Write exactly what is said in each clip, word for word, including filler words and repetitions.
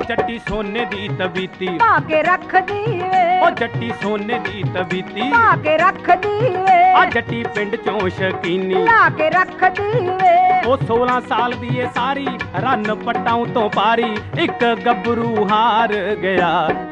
जट्टी सोने दी तबीती पा के रख दी वे ओ जट्टी सोने दी तबीती पा के रख दी वे आ जट्टी पिंड चों शकीनी ला के रख दी वे ओ सोलह साल दी ए सारी रन पटाऊं तो पारी एक गबरू हार गया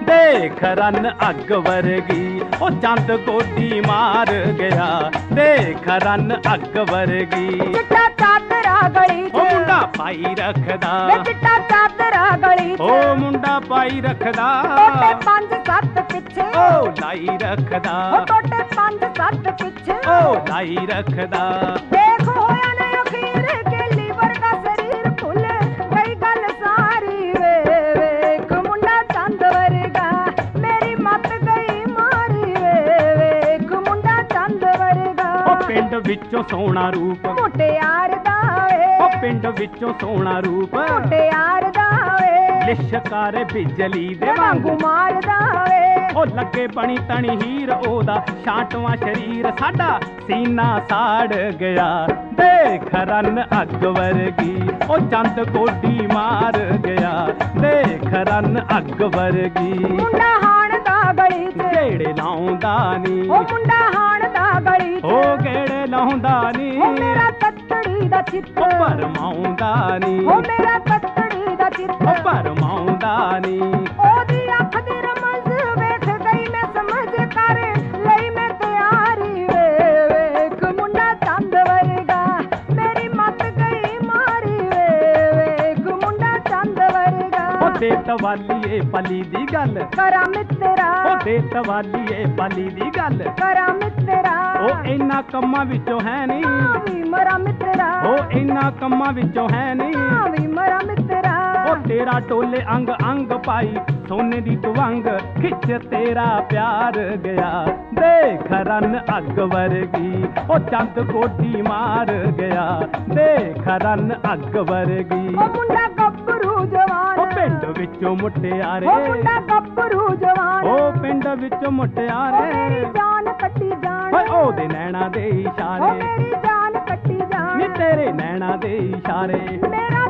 देख रन अग वर्गी ओ चंद गोडी मार गया देख रन अग वर्गी चिट्टा चादरा गली ओ मुंडा पाई रखदा वे चिट्टा चादरा गली ओ मुंडा पाई रखदा टोटे पंज सत्त पिछे ओ लाई रखदा ओ टोटे पंज सत्त पिछे ओ लाई रखदा देख होया न अखीर के लीवर का शरीर फुल गई गल सारी वे वेख मुंडा चंद वर्गा मेरी मत गई मारी वे वेख मुंडा चंद वर्गा ओ पिंड विचों सोहना रूप मुटियार दा वे ओ पिंड विचों सोहना रूप मुटियार दा वे लिशकारे बिजली दे वांगू वांगू मारदा वे ओ लगे बनी तनी हीर ओदा छांटवा शरीर साडा सीना साड़ गया देख रन अग वर्गी ओ चंद कोडी मार गया देख रन अग वर्गी मुंडा हाण दा गली च गेड़े लाउंदा नी ओ मुंडा हाण दा गली च ओ गेड़े लाउंदा नी ओ मेरा कत्तड़ी दा चित्त ओ भरमाउंदा नी ओ मेरा कत्तड़ी दा चित्त ओ भरमाउंदा नी ओदी अख दी रमज वेख गई मैं समझ कर लई मैं तैयारी वे वेख मुंडा चंद वर्गा मेरी मत गई मारी वे वेख मुंडा चंद वर्गा ओ दे तवालीए पली दी गल करा मित्रा ओ दे तवालीए पली दी गल करा मित्रा ओ इन्ना कम्मां विचों है नहीं भी मरा मित्रा ओ इन्ना कम्मां विचों है नहीं भी मरा मित्रा ओ तेरा टोले अंग अंग पाई सोने दी तुवंग खिच तेरा प्यार गया देख रन अग वर्गी ओ चंद कोडी मार गया देख रन अग वर्गी ओ मुंडा गब्बरू जवान ओ पिंड विचों मुटियारे ओ मुंडा गब्बरू जवान ओ पिंड विचों ओ मुटियारे मेरी जान कट्टी जान ਓਏ ਉਹਦੇ ਨੈਣਾ ਦੇ ओ ਇਸ਼ਾਰੇ मेरी जान कट्टी जान ਨੀ ਤੇਰੇ ਨੈਣਾ ਦੇ ਇਸ਼ਾਰੇ मेरा